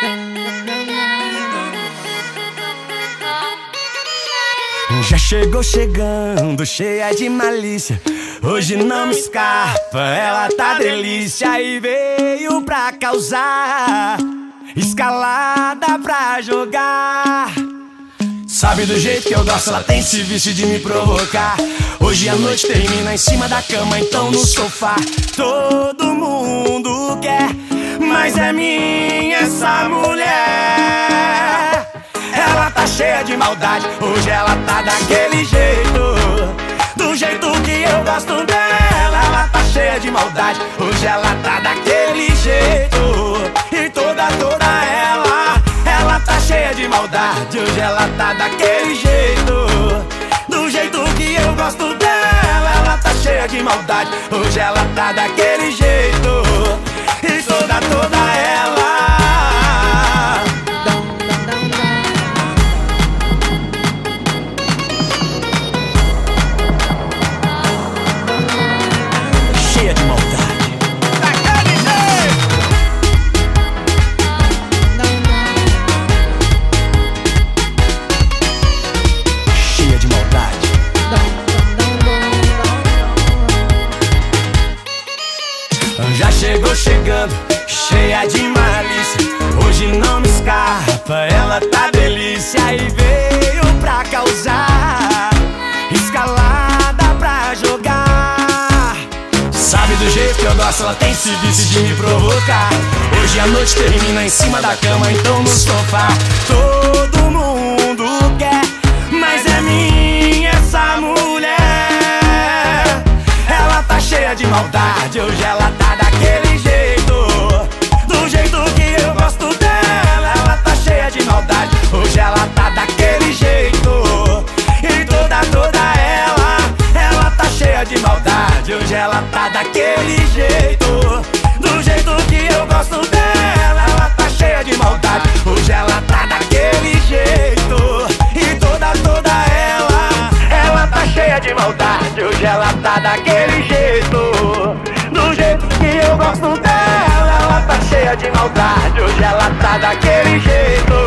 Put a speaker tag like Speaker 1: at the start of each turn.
Speaker 1: Já chegou chegando, cheia de malícia. Hoje não me escapa, ela tá delícia. E veio pra causar, escalada pra jogar. Sabe do jeito que eu gosto, ela tem esse vício de me provocar. Hoje a noite termina em cima da cama, então no sofá. Todo mundo quer, mas é minha essa mulher. Ela tá cheia de maldade, hoje ela tá daquele jeito, do jeito que eu gosto dela. Ela tá cheia de maldade, hoje ela tá daquele jeito. E toda ela tá cheia de maldade, hoje ela tá daquele jeito, do jeito que eu gosto dela. Ela tá cheia de maldade, hoje ela tá daquele jeito. E toda ela cheia de maldade, daquele jeito. Cheia de maldade. Já chegou chegando, cheia de malícia. Hoje não me escapa, ela tá delícia. E veio pra causar, escalada pra jogar. Sabe do jeito que eu gosto, ela tem esse vício de me provocar. Hoje a noite termina em cima da cama, então no sofá. Todo mundo quer, mas é minha essa mulher. Ela tá cheia de maldade, hoje ela tá daquele jeito, do jeito que eu gosto dela. Ela tá cheia de maldade, hoje ela tá daquele jeito. E toda ela tá cheia de maldade, hoje ela tá daquele jeito, do jeito que eu gosto dela. Ela tá cheia de maldade, hoje ela tá daquele jeito. E toda ela tá cheia de maldade, hoje ela tá daquele jeito, do jeito que eu gosto dela. Ela tá cheia de maldade, hoje ela tá daquele jeito.